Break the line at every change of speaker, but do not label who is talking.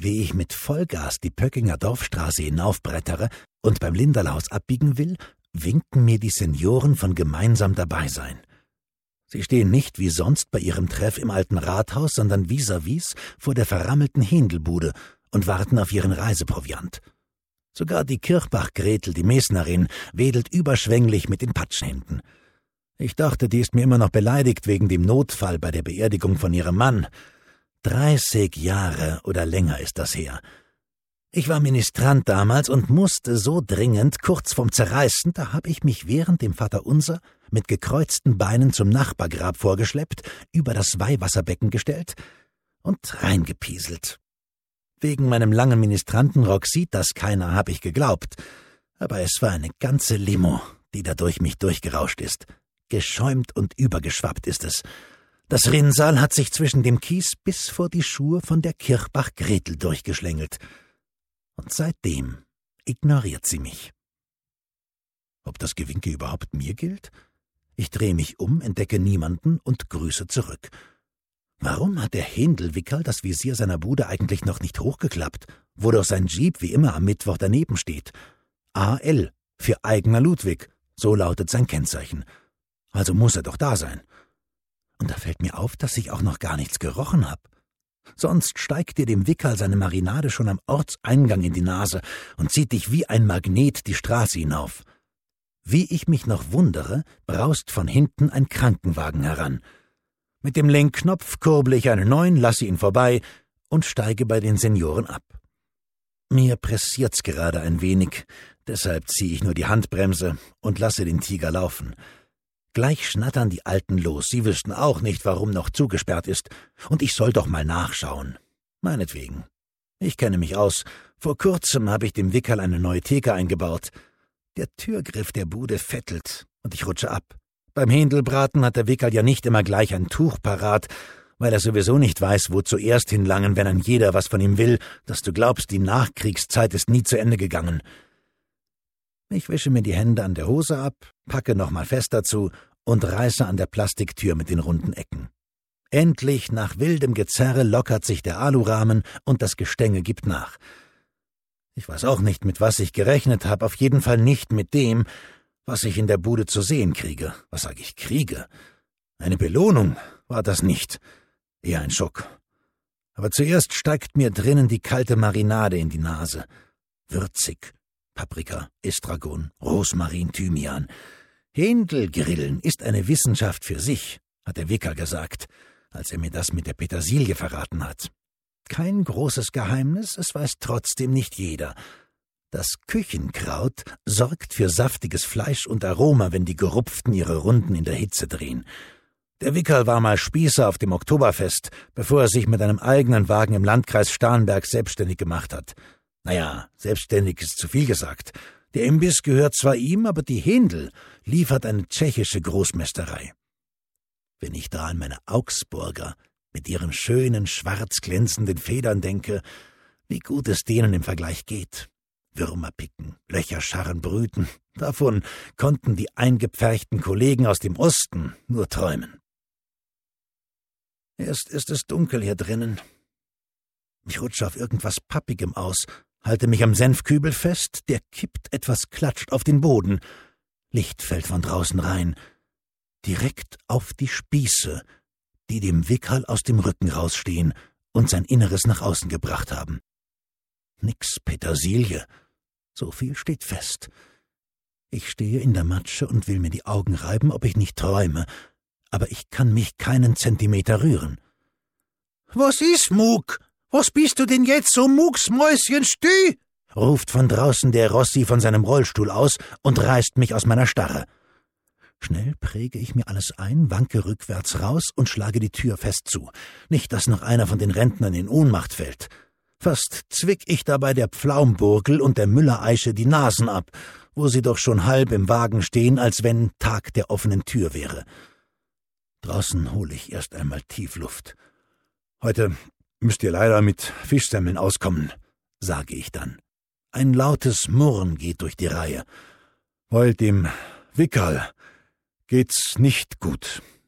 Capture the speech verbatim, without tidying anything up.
wie ich mit Vollgas die Pöckinger Dorfstraße hinaufbrettere und beim Linderlhaus abbiegen will, winken mir die Senioren von gemeinsam Dabeisein. Sie stehen nicht wie sonst bei ihrem Treff im alten Rathaus, sondern vis-à-vis vor der verrammelten Händelbude und warten auf ihren Reiseproviant. Sogar die Kirchbach-Gretel, die Mesnerin, wedelt überschwänglich mit den Patschhänden. Ich dachte, die ist mir immer noch beleidigt wegen dem Notfall bei der Beerdigung von ihrem Mann. Dreißig Jahre oder länger ist das her. Ich war Ministrant damals und musste so dringend, kurz vorm Zerreißen, da habe ich mich während dem Vaterunser mit gekreuzten Beinen zum Nachbargrab vorgeschleppt, über das Weihwasserbecken gestellt und reingepieselt. Wegen meinem langen Ministrantenrock sieht das keiner, habe ich geglaubt, aber es war eine ganze Limo, die da durch mich durchgerauscht ist. Geschäumt und übergeschwappt ist es. Das Rinnsal hat sich zwischen dem Kies bis vor die Schuhe von der Kirchbach-Gretel durchgeschlängelt. Und seitdem ignoriert sie mich. Ob das Gewinke überhaupt mir gilt? Ich drehe mich um, entdecke niemanden und grüße zurück. Warum hat der Händelwickerl das Visier seiner Bude eigentlich noch nicht hochgeklappt, wo doch sein Jeep wie immer am Mittwoch daneben steht? A L für eigener Ludwig, so lautet sein Kennzeichen. Also muss er doch da sein. Und da fällt mir auf, dass ich auch noch gar nichts gerochen hab. Sonst steigt dir dem Wickerl seine Marinade schon am Ortseingang in die Nase und zieht dich wie ein Magnet die Straße hinauf. Wie ich mich noch wundere, braust von hinten ein Krankenwagen heran. Mit dem Lenkknopf kurble ich einen neuen, lasse ihn vorbei und steige bei den Senioren ab. Mir pressiert's gerade ein wenig, deshalb ziehe ich nur die Handbremse und lasse den Tiger laufen. Gleich schnattern die Alten los, sie wüssten auch nicht, warum noch zugesperrt ist, und ich soll doch mal nachschauen. Meinetwegen. Ich kenne mich aus, vor kurzem habe ich dem Wickerl eine neue Theke eingebaut. Der Türgriff der Bude fettelt, und ich rutsche ab. Beim Händelbraten hat der Wickerl ja nicht immer gleich ein Tuch parat, weil er sowieso nicht weiß, wo zuerst hinlangen, wenn ein jeder was von ihm will, dass du glaubst, die Nachkriegszeit ist nie zu Ende gegangen. Ich wische mir die Hände an der Hose ab, packe nochmal fest dazu und reiße an der Plastiktür mit den runden Ecken. Endlich, nach wildem Gezerre, lockert sich der Alurahmen und das Gestänge gibt nach. Ich weiß auch nicht, mit was ich gerechnet habe, auf jeden Fall nicht mit dem, was ich in der Bude zu sehen kriege. Was sag ich, kriege? Eine Belohnung war das nicht, eher ein Schock. Aber zuerst steigt mir drinnen die kalte Marinade in die Nase. Würzig. Paprika, Estragon, Rosmarin, Thymian. Händelgrillen ist eine Wissenschaft für sich, hat der Wickerl gesagt, als er mir das mit der Petersilie verraten hat. Kein großes Geheimnis, es weiß trotzdem nicht jeder. Das Küchenkraut sorgt für saftiges Fleisch und Aroma, wenn die Gerupften ihre Runden in der Hitze drehen. Der Wickerl war mal Spießer auf dem Oktoberfest, bevor er sich mit einem eigenen Wagen im Landkreis Starnberg selbstständig gemacht hat. Naja, selbstständig ist zu viel gesagt. Der Imbiss gehört zwar ihm, aber die Händel liefert eine tschechische Großmästerei. Wenn ich da an meine Augsburger mit ihren schönen, schwarz glänzenden Federn denke, wie gut es denen im Vergleich geht. Würmer picken, Löcher scharren, brüten, davon konnten die eingepferchten Kollegen aus dem Osten nur träumen. Erst ist es dunkel hier drinnen. Ich rutsche auf irgendwas Pappigem aus, halte mich am Senfkübel fest, der kippt, etwas klatscht auf den Boden. Licht fällt von draußen rein, direkt auf die Spieße, die dem Wickerl aus dem Rücken rausstehen und sein Inneres nach außen gebracht haben. Nix Petersilie, so viel steht fest. Ich stehe in der Matsche und will mir die Augen reiben, ob ich nicht träume, aber ich kann mich keinen Zentimeter rühren. »Was ist, Mug? Was bist du denn jetzt so mucksmäuschenstü?« ruft von draußen der Rossi von seinem Rollstuhl aus und reißt mich aus meiner Starre. Schnell präge ich mir alles ein, wanke rückwärts raus und schlage die Tür fest zu. Nicht, dass noch einer von den Rentnern in Ohnmacht fällt. Fast zwick ich dabei der Pflaumburgel und der Müllereische die Nasen ab, wo sie doch schon halb im Wagen stehen, als wenn Tag der offenen Tür wäre. Draußen hole ich erst einmal tief Luft. »Heute müsst ihr leider mit Fischsemmeln auskommen«, sage ich dann. Ein lautes Murren geht durch die Reihe. »Weil dem Wickerl geht's nicht gut.«